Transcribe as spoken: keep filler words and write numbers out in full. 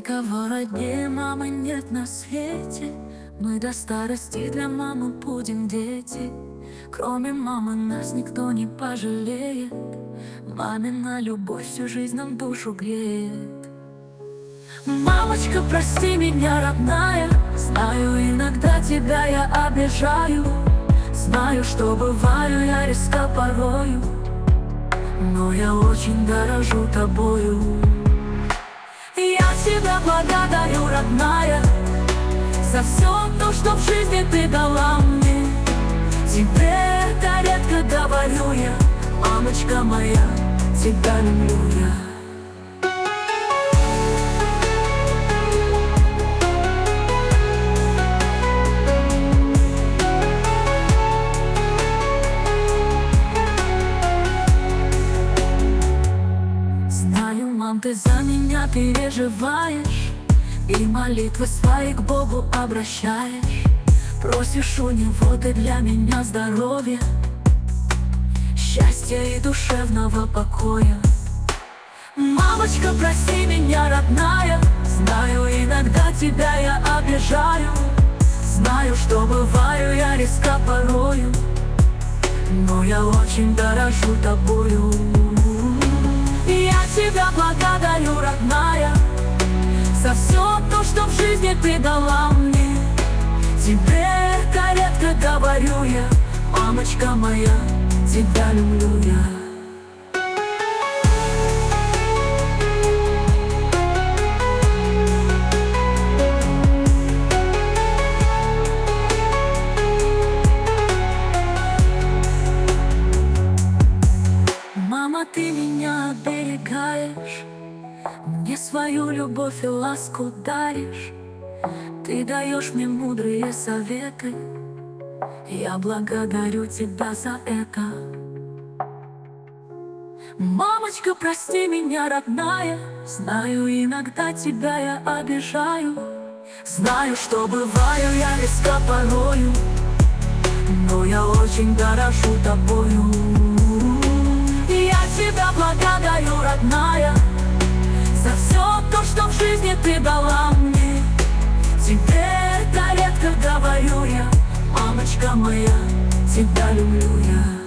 Никого роднее мамы нет на свете. Мы до старости для мамы будем дети. Кроме мамы нас никто не пожалеет. Мамина любовь всю жизнь нам душу греет. Мамочка, прости меня, родная. Знаю, иногда тебя я обижаю. Знаю, что бываю я резка порою, но я очень дорожу тобою. Я тебя благодарю, родная, за все то, что в жизни ты дала мне. Тебе это редко говорю я, мамочка моя, тебя люблю я. Мам, ты за меня переживаешь и молитвы свои к Богу обращаешь. Просишь у Него ты для меня здоровья, счастья и душевного покоя. Мамочка, прости меня, родная. Знаю, иногда тебя я обижаю. Знаю, что бываю я резка порою, но я очень дорожу тобою. Я тебя благодарю, родная, за все то, что в жизни ты дала мне. Тебе это редко говорю я, мамочка моя, тебя люблю я. Мама, ты меня оберегаешь, мне свою любовь и ласку даришь. Ты даешь мне мудрые советы, я благодарю тебя за это. Мамочка, прости меня, родная. Знаю, иногда тебя я обижаю. Знаю, что бываю я резка порою, но я очень дорожу тобою. Я тебя благодарю, родная, за все то, что в жизни ты дала мне. Тебе это редко говорю я, мамочка моя, тебя люблю я.